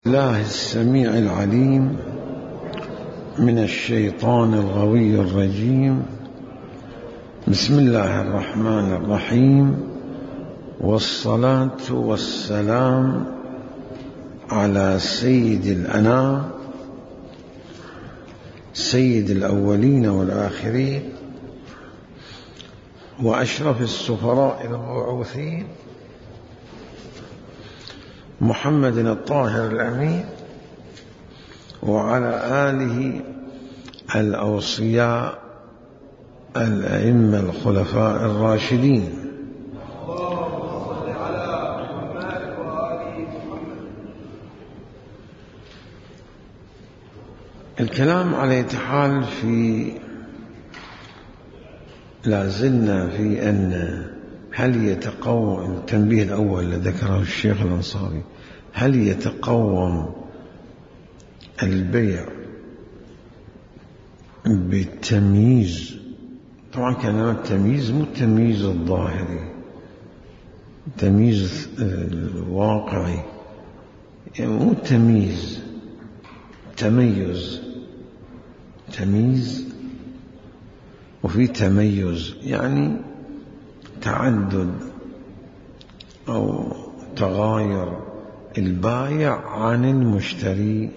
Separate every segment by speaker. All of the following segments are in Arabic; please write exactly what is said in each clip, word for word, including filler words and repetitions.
Speaker 1: الله السميع العليم من الشيطان الغوي الرجيم. بسم الله الرحمن الرحيم، والصلاة والسلام على سيد الأنام سيد الأولين والآخرين وأشرف السفراء المبعوثين محمد الطاهر الأمين، وعلى آله الأوصياء الأئمة الخلفاء الراشدين. الكلام على يتحال في لازلنا في أن هل يتقوم التنبيه الأول الذي ذكره الشيخ الأنصاري، هل يتقوم البيع بالتمييز؟ طبعا كلمة التمييز مو التمييز الظاهري، التمييز الواقعي، يعني مو التمييز، تميز، تمييز وفي تميز، يعني تعدد أو تغاير البائع عن المشتري،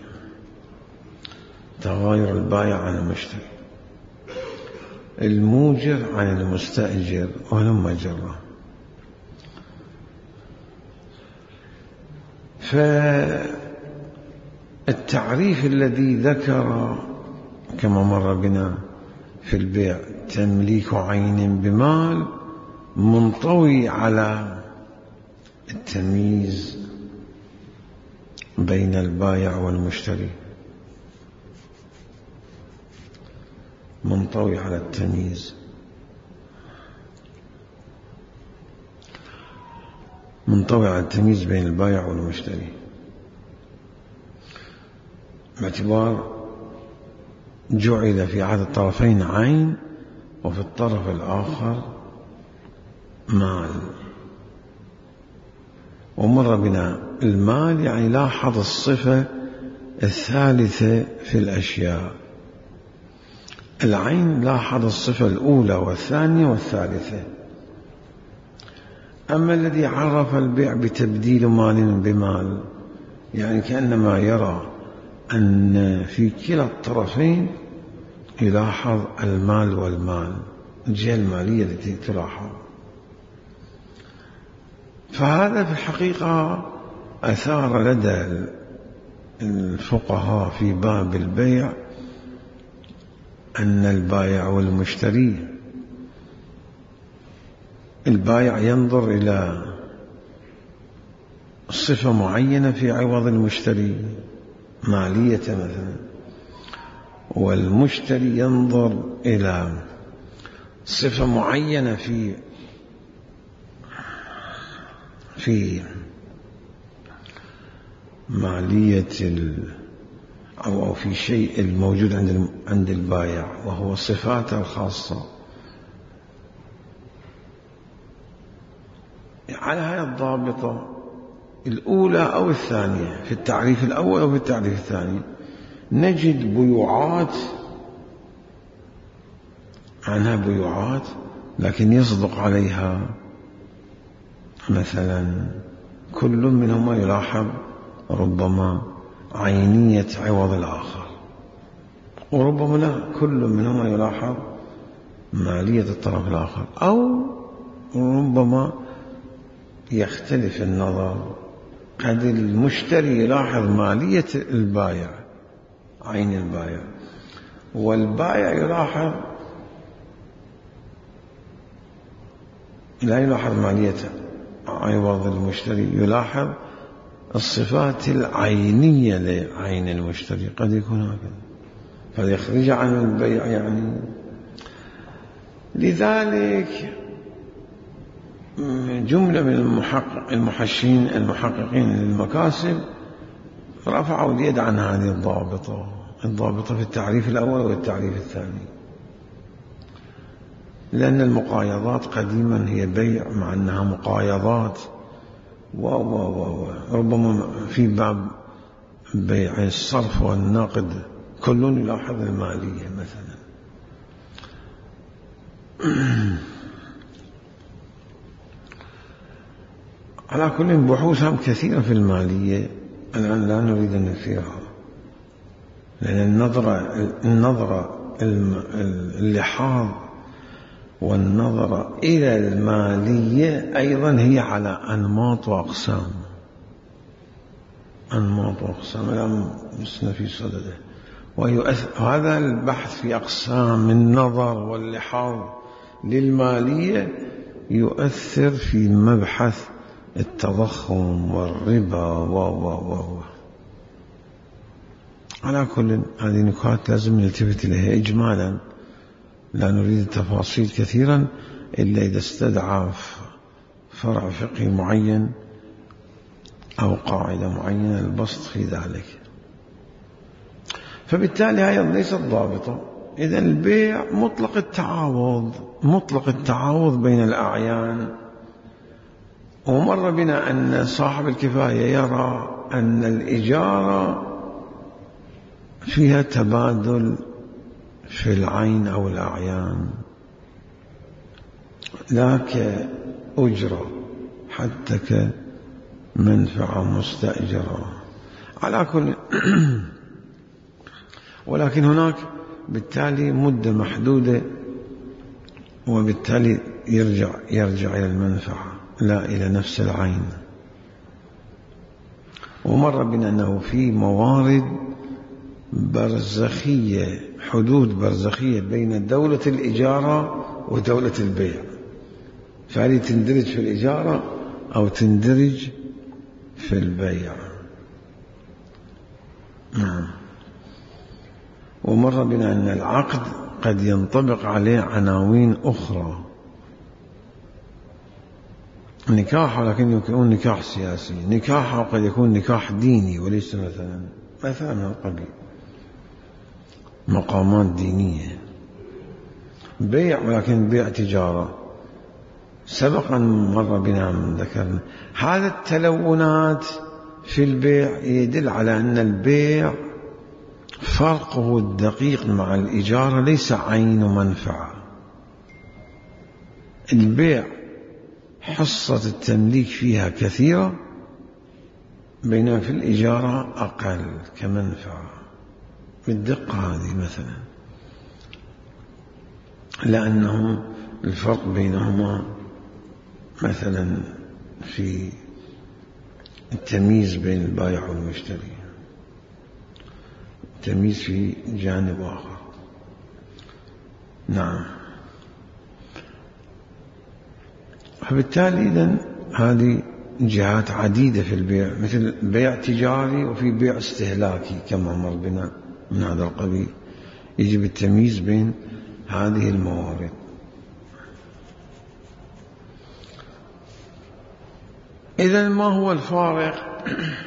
Speaker 1: تغاير البائع عن المشتري، الموجر عن المستأجر ولما جرى. فالتعريف الذي ذكر كما مر بنا في البيع تمليك عين بمال منطوي على التمييز بين البائع والمشتري، منطوي على التمييز، منطوي على التمييز بين البائع والمشتري، باعتبار جعل في أحد الطرفين عين وفي الطرف الآخر مال. ومر بنا المال يعني لاحظ الصفة الثالثة في الأشياء، العين لاحظ الصفة الأولى والثانية والثالثة. أما الذي عرف البيع بتبديل مال بمال، يعني كأنما يرى أن في كلا الطرفين يلاحظ المال والمال، الجهة المالية التي تلاحظ. فهذا في الحقيقة أثار لدى الفقهاء في باب البيع أن البائع والمشتري، البائع ينظر إلى صفة معينة في عوض المشتري، مالية مثلا، والمشتري ينظر إلى صفة معينة في في مالية أو في شيء الموجود عند عند البائع، وهو صفاته الخاصة. على هذه الضابطة الأولى أو الثانية، في التعريف الأول أو في التعريف الثاني، نجد بيوعات عنها بيوعات لكن يصدق عليها مثلا كل منهما يلاحظ ربما عينية عوض الآخر، وربما لا، كل منهما يلاحظ مالية الطرف الآخر، أو ربما يختلف النظر، قد المشتري يلاحظ مالية البائع، عين البائع، والبائع يلاحظ لا يلاحظ مالية عوض المشتري، يلاحظ الصفات العينية لعين المشتري، قد يكون هكذا فيخرج عن البيع يعني. لذلك جملة من المحقق المحشين المحققين للمكاسب رفعوا اليد عن هذه الضابطة، الضابطة في التعريف الأول والتعريف الثاني، لأن المقايضات قديما هي بيع مع أنها مقايضات، وربما في باب بيع الصرف والنقد كل يلاحظ المالية مثلا. على كل بحوثهم كثيرة في المالية، الآن لا نريد أن نثيرها، لأن النظرة النظرة اللحاظ والنظرة إلى المالية أيضا هي على أنماط وأقسام، أنماط وأقسام الآن مسنا في صدده. وهذا البحث في أقسام النظر واللحاظ للمالية يؤثر في مبحث التضخم والربا و و و على كل هذه نكات لازم نلتفت إليها إجمالا، لا نريد التفاصيل كثيرا إلا إذا استدعى فرع فقهي معين أو قاعدة معينة البسط في ذلك. فبالتالي هي ليست ضابطة. إذا البيع مطلق التعاوض، مطلق التعاوض بين الأعيان. ومر بنا أن صاحب الكفاية يرى أن الإجارة فيها تبادل في العين أو الأعيان، لا كأجرة حتى كمنفعة مستأجرة على كل. ولكن هناك بالتالي مدة محدودة، وبالتالي يرجع يرجع إلى المنفعة لا إلى نفس العين. ومر بنا أنه في موارد برزخية، حدود برزخية بين دولة الإجارة ودولة البيع، فهذه تندرج في الإجارة أو تندرج في البيع. نعم. ومر بنا أن العقد قد ينطبق عليه عناوين أخرى، نكاح ولكن يكون نكاح سياسي، نكاح وقد يكون نكاح ديني وليس مثلا مثلا من القبيل، مقامات دينية. بيع ولكن بيع تجارة. سبقا مر بنا من ذكرنا هذا التلونات في البيع يدل على أن البيع فرقه الدقيق مع الإجارة ليس عين منفعة. البيع حصة التمليك فيها كثيرة، بينما في الإجارة أقل كمنفعة بالدقة هذه مثلا، لأنه الفرق بينهما مثلا في التمييز بين البائع والمشتري، التمييز في جانب آخر. نعم. فبالتالي إذن هذه جهات عديدة في البيع، مثل بيع تجاري وفي بيع استهلاكي كما مر بنا من هذا القبيل، يجب التمييز بين هذه الموارد. إذن ما هو الفارق؟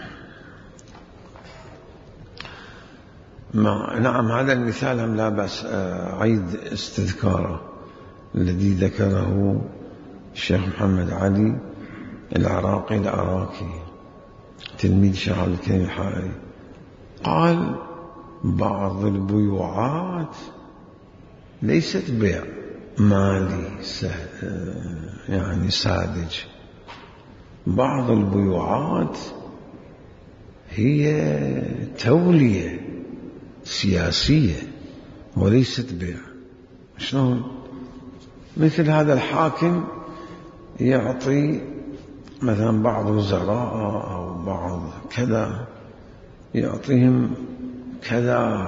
Speaker 1: ما نعم، هذا المثال هم لا بأس أعيد استذكاره، الذي ذكره الشيخ محمد علي العراقي العراقي تلميذ شيخ عبد الكريم الحائري، قال بعض البيوعات ليست بيع مالي يعني ساذج، بعض البيوعات هي تولية سياسية وليست بيع. شلون؟ مثل هذا الحاكم يعطي مثلا بعض الوزراء أو بعض كذا، يعطيهم كذا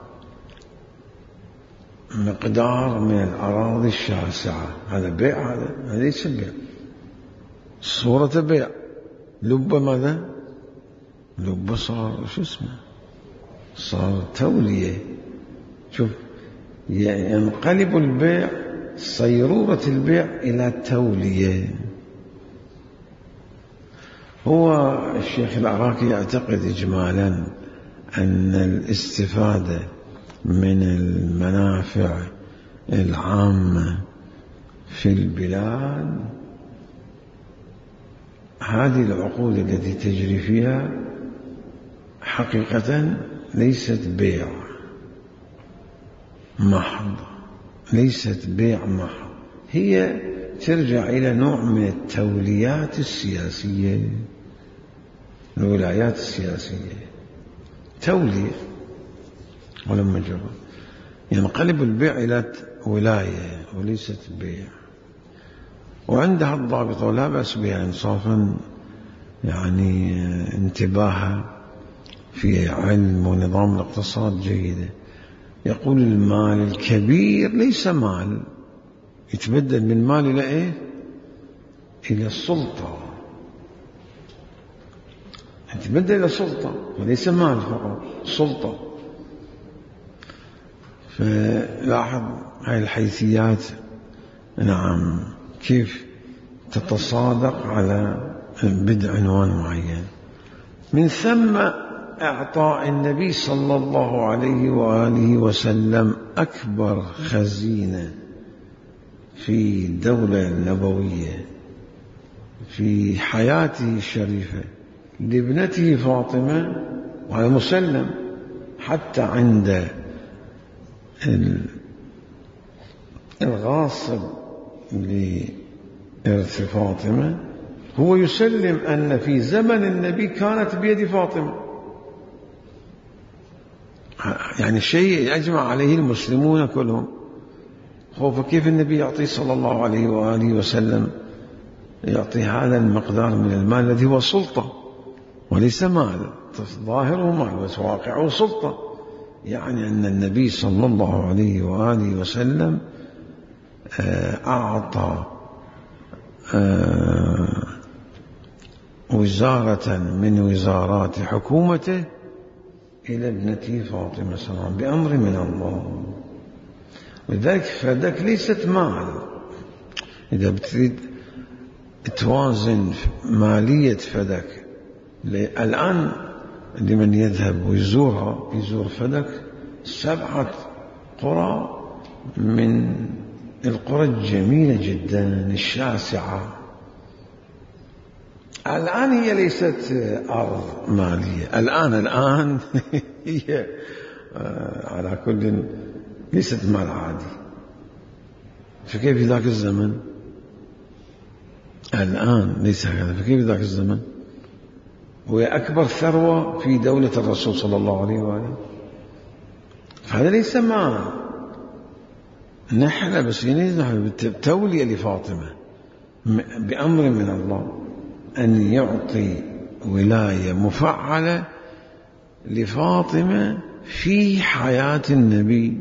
Speaker 1: مقدار من الأراضي الشاسعة، هذا بيع؟ هذا هذا ليس بيع، صورة بيع. لب ماذا؟ لب صار شو اسمه، صار تولية. شوف، ينقلب البيع، صيرورة البيع إلى تولية. هو الشيخ العراقي يعتقد إجمالا أن الاستفادة من المنافع العامة في البلاد، هذه العقود التي تجري فيها حقيقة ليست بيع محض، ليست بيع محض، هي ترجع إلى نوع من التوليات السياسية، الولايات السياسية، تولية ولما جرى ينقلب البيع إلى ولاية وليست بيع، وعندها الضابط ولا بأس بها إنصافا، يعني انتباهها في علم ونظام الاقتصاد جيدة. يقول المال الكبير ليس مال، يتبدل من مال إلى إيه؟ إلى السلطة، يتبدل إلى سلطة وليس مال فقط، سلطة. فلاحظ هاي الحيثيات، نعم، كيف تتصادق على بدء عنوان معين. من ثم إعطاء النبي صلى الله عليه وآله وسلم أكبر خزينة في الدولة النبوية في حياته الشريفة لابنته فاطمة، وهذا مسلم حتى عند الغاصب لإرث فاطمة هو يسلم أن في زمن النبي كانت بيد فاطمة، يعني شيء يجمع عليه المسلمون كلهم. فكيف النبي يعطي صلى الله عليه وآله وسلم يعطي هذا المقدار من المال الذي هو سلطة وليس مال، ظاهره مال بس واقعه سلطة، يعني أن النبي صلى الله عليه وآله وسلم أعطى وزارة من وزارات حكومته إلى ابنته فاطمة السلام بأمر من الله. ولذلك فدك ليست مال. إذا بتريد توازن مالية فدك الآن، لمن يذهب ويزورها يزور فدك سبعة قرى من القرى الجميلة جدا الشاسعة. الآن هي ليست أرض مالية، الآن الآن هي على كل ليست مال عادي. فكيف في ذاك الزمن؟ الآن ليس هكذا، فكيف في ذاك الزمن؟ وهي أكبر ثروة في دولة الرسول صلى الله عليه وآله. هذا ليس مال، نحن بس تولية لفاطمة بأمر من الله أن يعطي ولاية مفعلة لفاطمة في حياة النبي.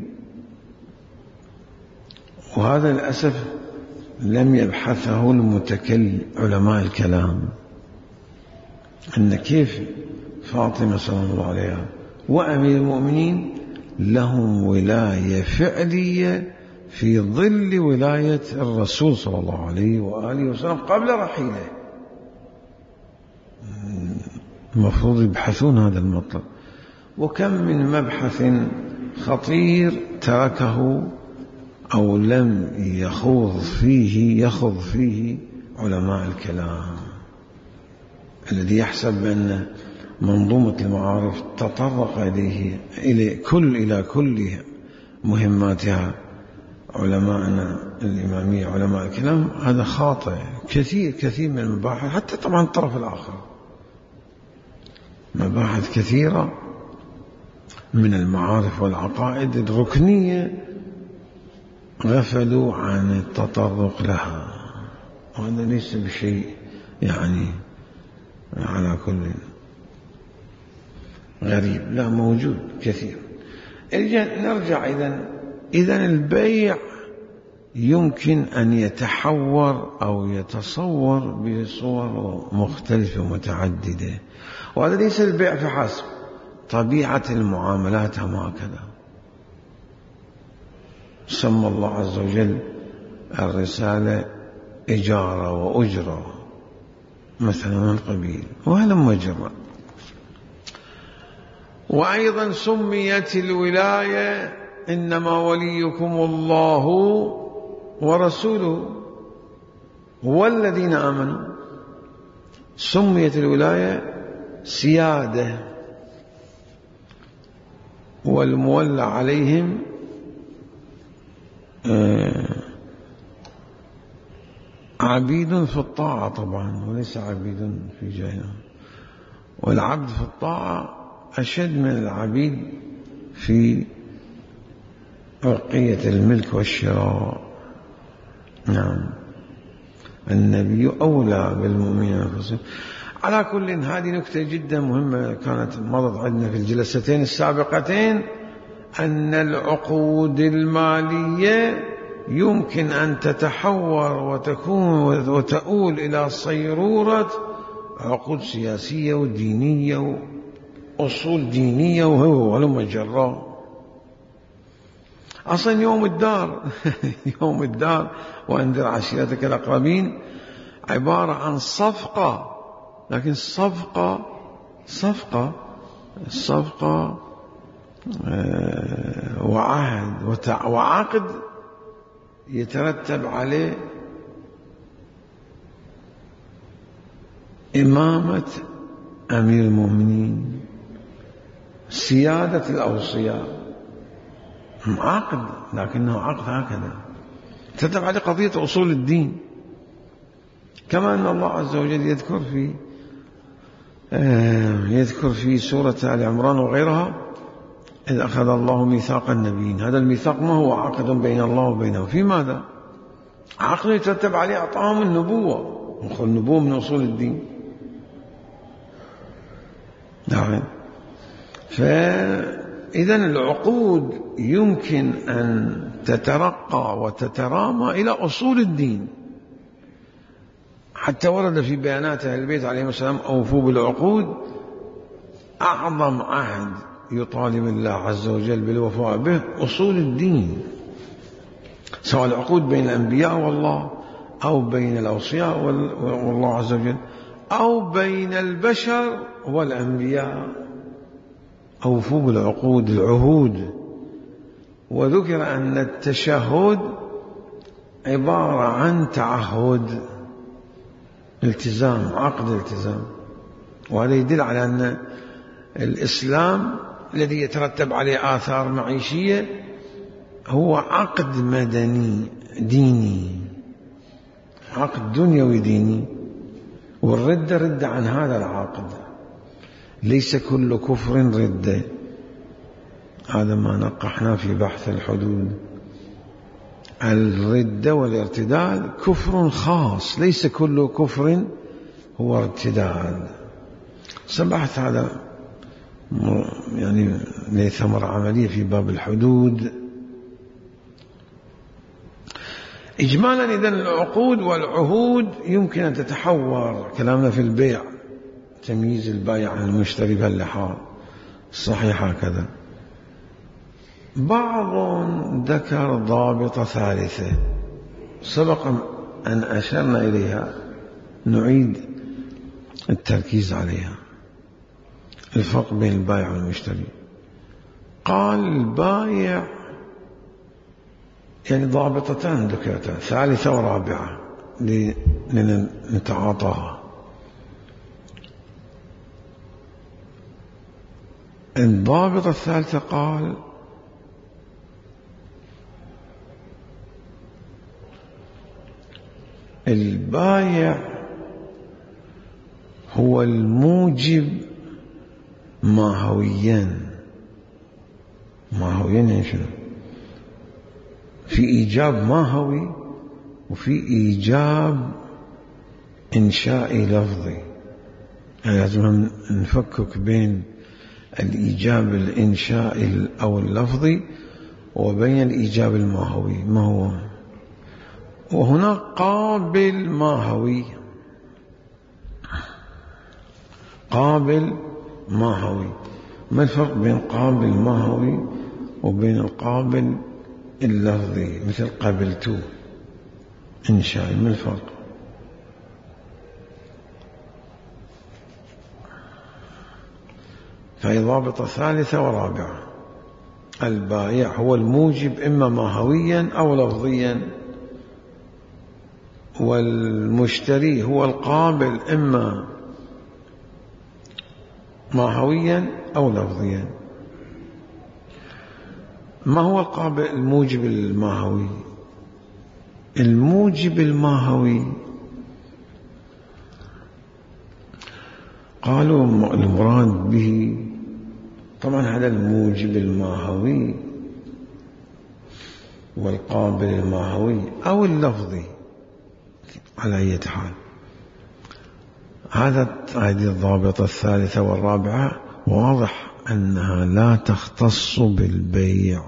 Speaker 1: وهذا للأسف لم يبحثه المتكلم علماء الكلام، أن كيف فاطمة صلى الله عليها وأمير المؤمنين لهم ولاية فعلية في ظل ولاية الرسول صلى الله عليه وآله وسلم قبل رحيله. المفروض يبحثون هذا المطلب. وكم من مبحث خطير تركه أو لم يخوض فيه يخوض فيه علماء الكلام، الذي يحسب أن منظومة المعارف تطرق إليه إلى كل إلى كل مهماتها علماءنا الإمامية علماء الكلام. هذا خاطئ. كثير كثير من المباحث، حتى طبعا الطرف الآخر، مباحث كثيرة من المعارف والعقائد الركنية غفلوا عن التطرق لها، وهذا ليس بشيء يعني على كل غريب، لا موجود كثير. نرجع إذن إذن البيع يمكن أن يتحور أو يتصور بصور مختلفة ومتعددة، وهذا ليس البيع فحسب، طبيعة المعاملات هم هكذا. سمى الله عز وجل الرسالة إجارة وأجرة مثلا من قبيل، وهلم جرا. وأيضا سميت الولاية إنما وليكم الله ورسوله والذين آمنوا. سميت الولاية سيادة والمولى عليهم عبيد في الطاعة طبعا، وليس عبيد في جهنم. والعبد في الطاعة أشد من العبيد في بقية الملك والشراء. نعم، النبي أولى بالمؤمنين أنفسهم. على كل، هذه نكتة جدا مهمة كانت مضت عندنا في الجلستين السابقتين، أن العقود المالية يمكن أن تتحور وتكون وتؤول إلى صيرورة عقود سياسية ودينية وأصول دينية وهو ولما جراء. أصلا يوم الدار يوم الدار وأنذر عشيرتك الأقربين عبارة عن صفقة، لكن صفقة صفقة صفقة وعهد وعقد يترتب عليه إمامة أمير المؤمنين، سيادة الأوصياء، عقد، لكنه عقد هكذا تتبع عليه قضية أصول الدين. كما أن الله عز وجل يذكر في يذكر في سورة آل عمران وغيرها: إذ أخذ الله ميثاق النبيين. هذا الميثاق ما هو عقد بين الله وبينه، في ماذا؟ عقد يترتب عليه أعطاهم النبوة، النبوة من أصول الدين. نعم. فإذا العقود يمكن أن تترقى وتترامى إلى أصول الدين، حتى ورد في بيانات أهل البيت عليهم السلام: أوفوا بالعقود. أعظم عهد يطالب الله عز وجل بالوفاء به أصول الدين، سواء العقود بين الأنبياء والله، أو بين الأوصياء والله عز وجل، أو بين البشر والأنبياء. أوفوا بالعقود، العهود. وذكر أن التشهد عبارة عن تعهد، التزام، عقد التزام. وهذا يدل على أن الإسلام الذي يترتب عليه آثار معيشية هو عقد مدني ديني، عقد دنيوي ديني. والردة ردة عن هذا العقد، ليس كل كفر ردة. هذا ما نقحنا في بحث الحدود. الردة والارتداد كفر خاص، ليس كل كفر هو ارتداد. سبحت هذا يعني لثمرة عملية في باب الحدود. إجمالا، إذن العقود والعهود يمكن أن تتحور. كلامنا في البيع، تمييز البائع عن المشتري بهاللحاظ صحيح هكذا. بعض ذكر ضابطة ثالثة سبق أن أشرنا إليها، نعيد التركيز عليها: الفرق بين البائع والمشتري. قال البائع يعني ضابطتان ذكرتان، ثالثة ورابعة لنتعاطاها. الضابطة الثالثة قال: البائع هو الموجب ماهويا. ماهويا يعني شنو؟ في إيجاب ماهوي وفي إيجاب إنشائي لفظي. يعني لازم نفكك بين الإيجاب الإنشائي أو اللفظي وبين الإيجاب الماهوي. ما هو؟ وهنا قابل ماهوي، قابل ماهوي. ما الفرق بين قابل ماهوي وبين القابل اللفظي مثل قابلتو إنشائي؟ ما الفرق؟ فهي ضابطة ثالثة ورابعة: البائع هو الموجب إما ماهويا أو لفظيا، والمشتري هو القابل إما ماهويا أو لفظيا. ما هو القابل الموجب الماهوي؟ الموجب الماهوي قالوا المراد به طبعا هذا الموجب الماهوي والقابل الماهوي أو اللفظي على أي حال. هذا هذه الضابطة الثالثة والرابعة واضح أنها لا تختص بالبيع.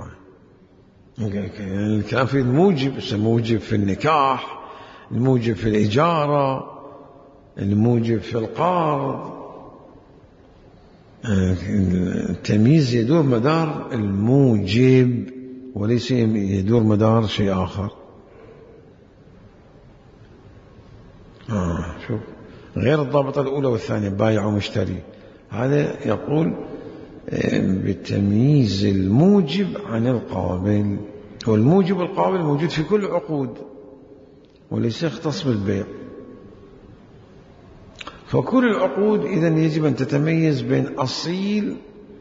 Speaker 1: الكلام في الموجب، الموجب في النكاح، الموجب في الإجارة، الموجب في القرض. التمييز يدور مدار الموجب وليس يدور مدار شيء آخر. آه شوف، غير الضابطة الأولى والثانية بايع ومشتري، هذا يقول بتمييز الموجب عن القابل، والموجب والقابل موجود في كل عقود وليس يختص بالبيع. فكل العقود إذن يجب أن تتميز بين أصيل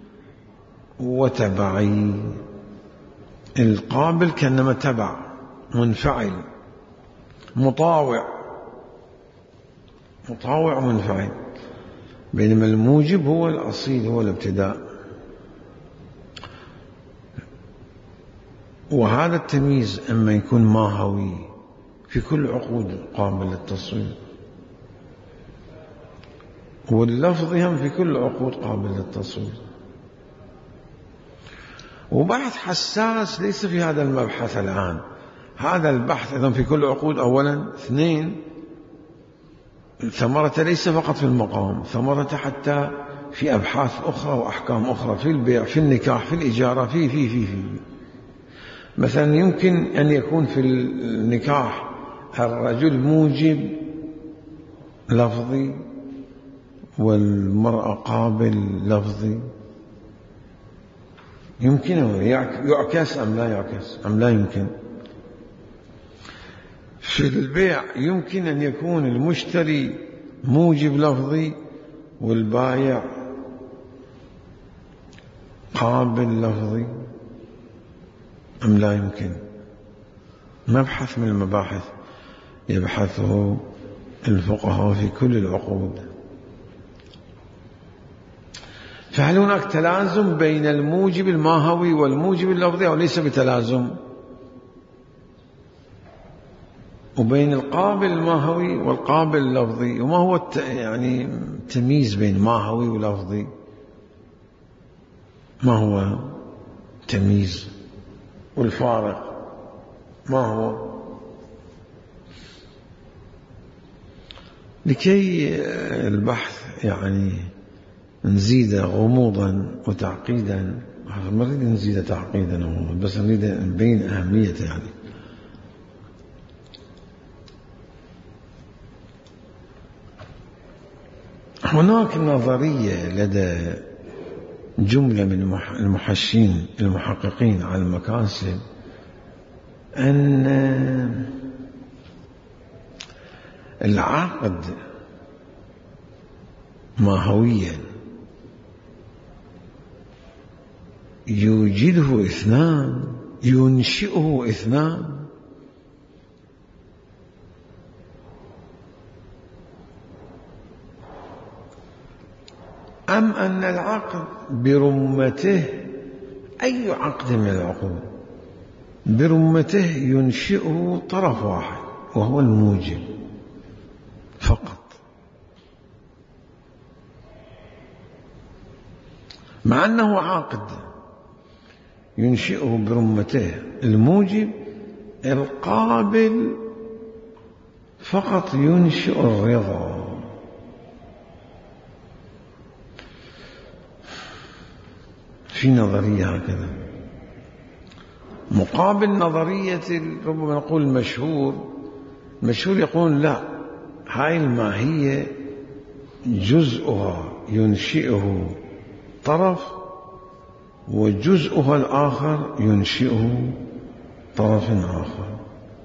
Speaker 1: وتبعي. القابل كأنما تبع منفعل مطاوع مطاوع منفعل، بينما الموجب هو الأصيل هو الابتداء. وهذا التمييز أما يكون ماهوي في كل عقود قابل للتصوير، واللفظي هم في كل عقود قابل للتصوير. وبحث حساس ليس في هذا المبحث الآن. هذا البحث إذن في كل عقود أولا. اثنين، ثمرة ليس فقط في المقام، ثمرة حتى في أبحاث أخرى وأحكام أخرى في البيع، في النكاح، في الإجارة، في في في في مثلا يمكن أن يكون في النكاح الرجل موجب لفظي والمرأة قابل لفظي. يمكن يعكس أم لا يعكس أم لا يمكن. في البيع يمكن أن يكون المشتري موجب لفظي والبائع قابل لفظي أم لا يمكن. مبحث من المباحث يبحثه الفقهاء في كل العقود. فهل هناك تلازم بين الموجب الماهوي والموجب اللفظي أو ليس بتلازم؟ وبين القابل الماهوي والقابل اللفظي، وما هو الت... يعني التمييز بين ماهوي ولفظي؟ ما هو التمييز والفارق ما هو؟ لكي البحث يعني نزيد غموضا وتعقيدا، ما نريد نزيد تعقيدا بس نريد نبين أهميته. يعني هناك نظرية لدى جملة من المحشين المحققين على المكاسب أن العقد ماهويا يوجده اثنان ينشئه اثنان، أم أن العقد برمته أي عقد من العقود برمته ينشئه طرف واحد وهو الموجب فقط، مع أنه عقد ينشئه برمته الموجب، القابل فقط ينشئ الرضا. في نظرية هكذا مقابل نظرية ربما نقول المشهور المشهور يقول لا، هاي الماهية جزءها ينشئه طرف وجزءها الآخر ينشئه طرف آخر.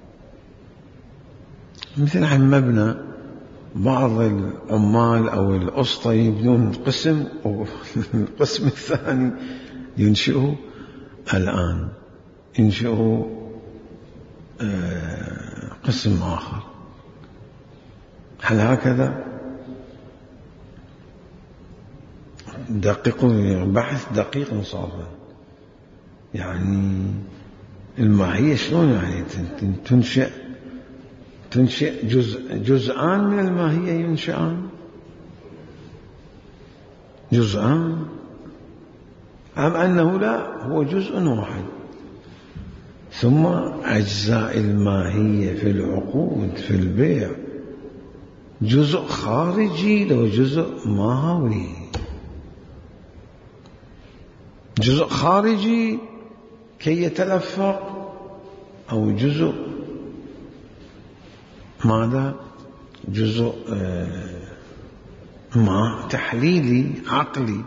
Speaker 1: مثل عن مبنى بعض العمال أو الأسطى يبنون قسم والقسم الثاني ينشئه الآن ينشئوا قسم آخر. هل هكذا؟ دققوا، بحث دقيق صار. يعني الماهية شلون يعني تنشئ تنشئ جزء جزءان من الماهية ينشئان جزءان، أم أنه لا هو جزء واحد؟ ثم أجزاء الماهية في العقود في البيع جزء خارجي لو جزء ماهوي. جزء خارجي كي يتلفق، أو جزء ماذا؟ جزء ما تحليلي عقلي.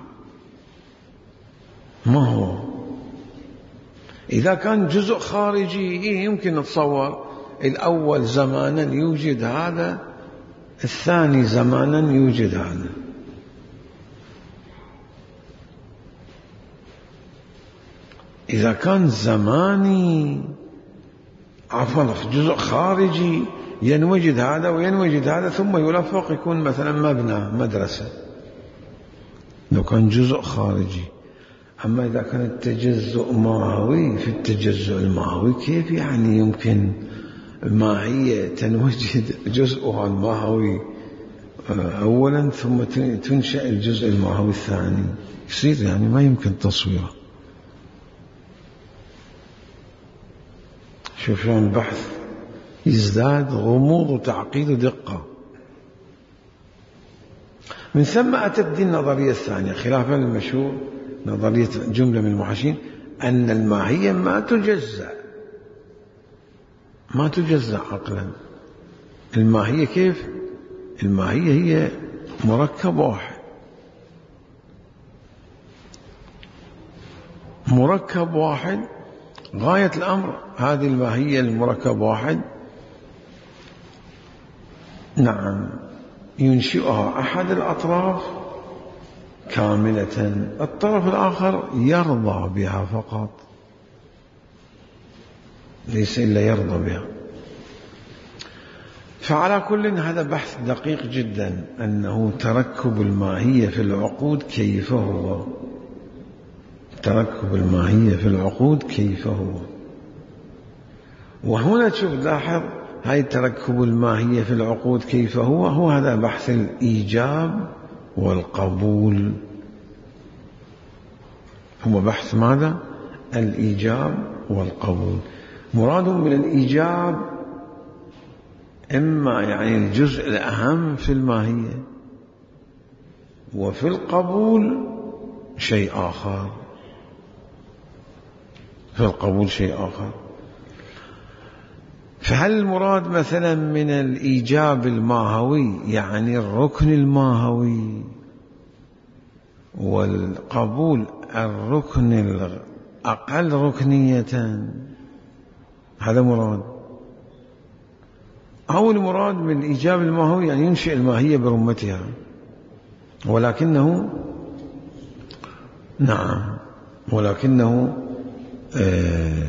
Speaker 1: ما هو؟ إذا كان جزء خارجي يمكن نتصور الأول زمانا يوجد هذا، الثاني زمانا يوجد هذا. إذا كان زماني عفوا جزء خارجي ينوجد هذا وينوجد هذا ثم يلفق يكون مثلا مبنى مدرسة، لو كان جزء خارجي. أما إذا كان التجزؤ ماهوي، في التجزؤ الماهوي كيف يعني يمكن الماهية تنوجد جزءها الماهوي أولا ثم تنشأ الجزء الماهوي الثاني؟ يصير يعني ما يمكن تصويره. شوف شلون البحث يزداد غموض وتعقيد ودقة. من ثم أتت دي النظرية الثانية خلافا للمشهور، نظرية جملة من المحاشين، أن الماهية ما تجزأ ما تجزأ عقلا. الماهية كيف؟ الماهية هي مركب واحد، مركب واحد غاية الأمر. هذه الماهية المركب واحد نعم ينشئها أحد الأطراف كاملة، الطرف الآخر يرضى بها فقط، ليس إلا يرضى بها. فعلى كل هذا بحث دقيق جدا، أنه تركب الماهية في العقود كيف هو، تركب الماهية في العقود كيف هو. وهنا تشوف لاحظ هاي تركب الماهية في العقود كيف هو، هو هذا بحث الإيجاب والقبول. هو بحث ماذا؟ الإيجاب والقبول. مراد من الإيجاب إما يعني الجزء الأهم في الماهية، وفي القبول شيء آخر، في القبول شيء آخر. فهل المراد مثلا من الإيجاب الماهوي يعني الركن الماهوي، والقبول الركن الأقل ركنية؟ هذا مراد. أو المراد من الإيجاب الماهوي يعني ينشئ الماهية برمتها، ولكنه نعم ولكنه آه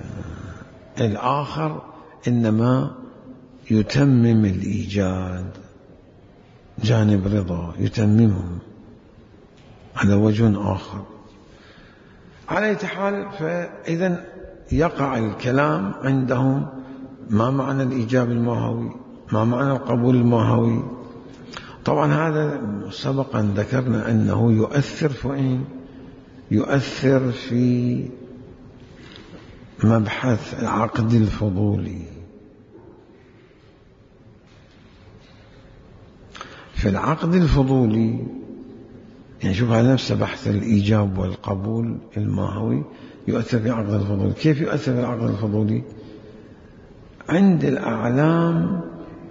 Speaker 1: الآخر إنما يتمم الإيجاد، جانب رضا يتممه، على وجه آخر. على أي حال، فإذا يقع الكلام عندهم ما معنى الإيجاب الماهوي، ما معنى القبول الماهوي. طبعا هذا سبقا ذكرنا أنه يؤثر في يؤثر في مبحث العقد الفضولي. في العقد الفضولي يعني شوف هذا نفسه بحث الإيجاب والقبول الماهوي يؤثر في العقد الفضولي. كيف يؤثر في العقد الفضولي؟ عند الأعلام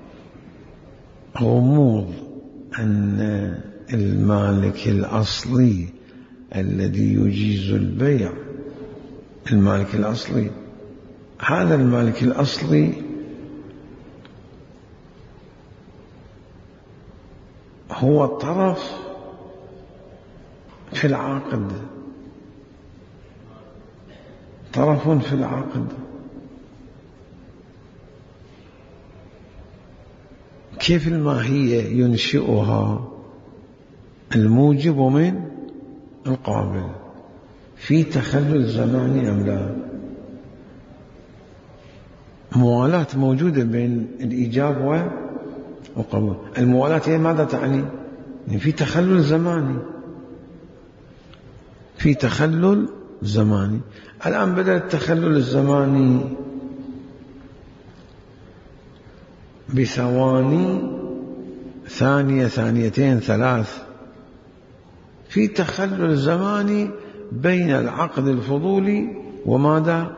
Speaker 1: غموض أن المالك الأصلي الذي يجيز البيع، المالك الأصلي، هذا المالك الأصلي هو الطرف في العقد، طرف في العقد. كيف الماهية ينشئها الموجب من القابل؟ في تخلل زماني أم لا؟ موالاة موجودة بين الإيجاب والقبول. الموالاة هي ماذا تعني؟ يعني في تخلل زماني، في تخلل زماني. الآن بدل التخلل الزماني بثواني، ثانية، ثانيتين، ثلاث، في تخلل زماني بين العقد الفضولي وماذا؟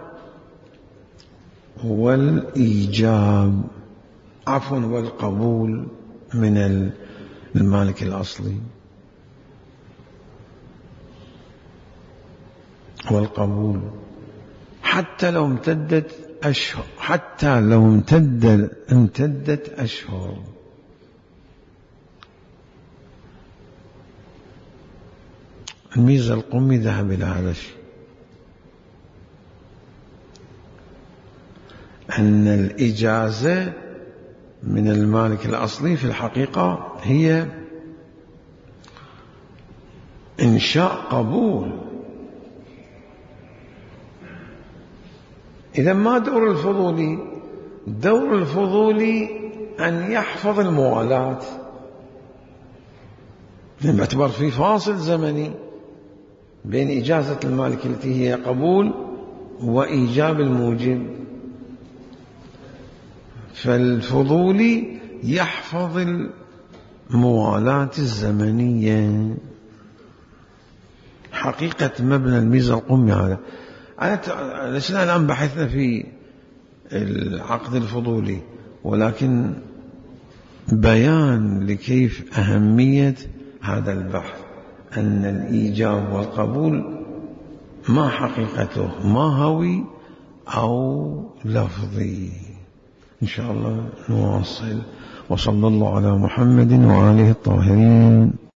Speaker 1: والإيجاب، عفوا والقبول من المالك الأصلي. والقبول حتى لو امتدت أشهر، حتى لو امتدت امتدت أشهر. الميزة القمي ذهب إلى هذا الشيء، أن الإجازة من المالك الأصلي في الحقيقة هي إنشاء قبول. إذا ما دور الفضولي؟ دور الفضولي أن يحفظ الموالاة، باعتبار في فاصل زمني بين إجازة المالك التي هي قبول وإيجاب الموجب. فالفضولي يحفظ الموالاة الزمنية. حقيقة مبنى الميزة القمي هذا. لسنا الآن بحثنا في العقد الفضولي، ولكن بيان لكيف أهمية هذا البحث، أن الإيجاب والقبول ما حقيقته، ما هوي أو لفظي. إن شاء الله نواصل، وصلى الله على محمد وآله الطاهرين.